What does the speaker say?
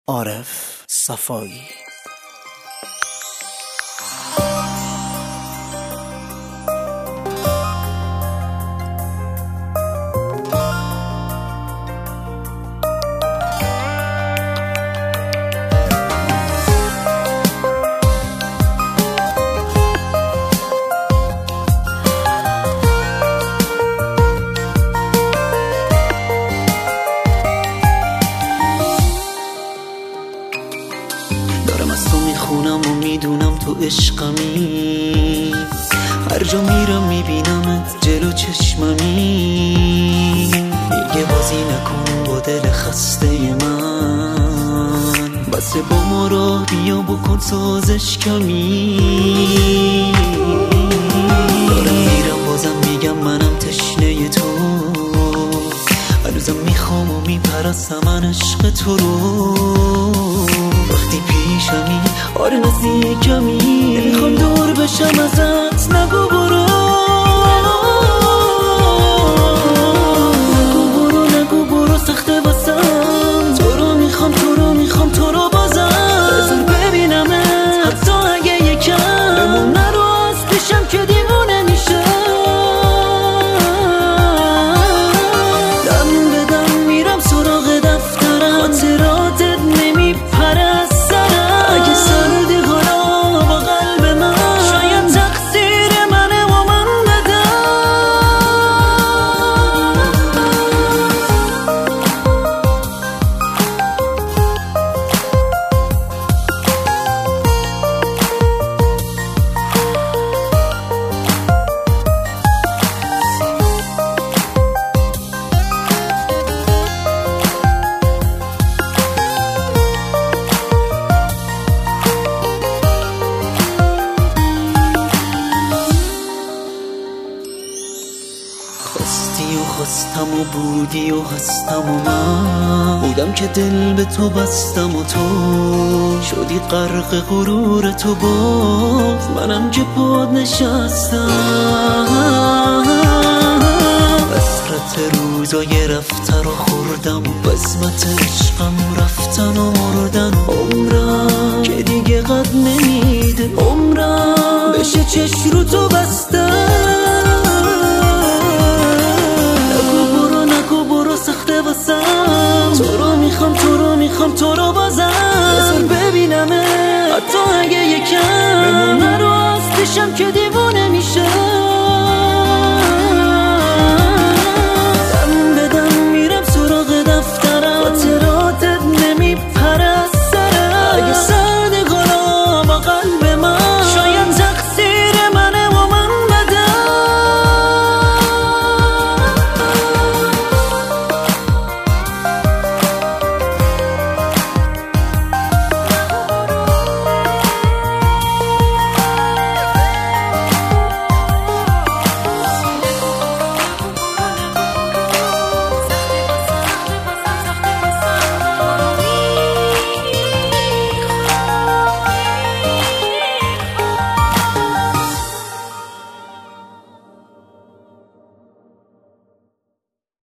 عارف صفایی. دارم از تو میخونم و میدونم تو عشقمی، هر جا میرم میبینمت جلو چشممی. دیگه بازی نکن با دل خسته من، بس با ما راه بیا بکن سازش کمی. دارم میرم بازم میگم منم تشنه تو، هنوزم میخوام و میپرستم من عشق تو رو. وقتی پیشمی آره نزدیکمی، نمیخوام دور بشم ازت، نگو برو نگو برو سخته واسم. تو رو میخوام تو رو بازم، بذار ببینمت حتی اگه یکم بمون نرو از پیشم که دیوونه میشه. دم به دم میرم سراغ دفترم، خاطراتت نمیپره از سرم. اگه سردی حالا با قلب من، شاید تقصیر منه و من بدم. خواستی و خواستم و بودی و هستم و من بودم که دل به تو بستم و تو شدی غرق غرور تو، باز منم که پاد نشستم. حسرت روزای رفته رو خوردم و بزمت عشقم رفتن و مردن. عمرم که دیگه قد نمیده، عمرم بشه چشم رو تو بستم. تو رو میخوام تو رو بازم، بذار ببینمت حتی اگه یکم بمون نرو از پیشم که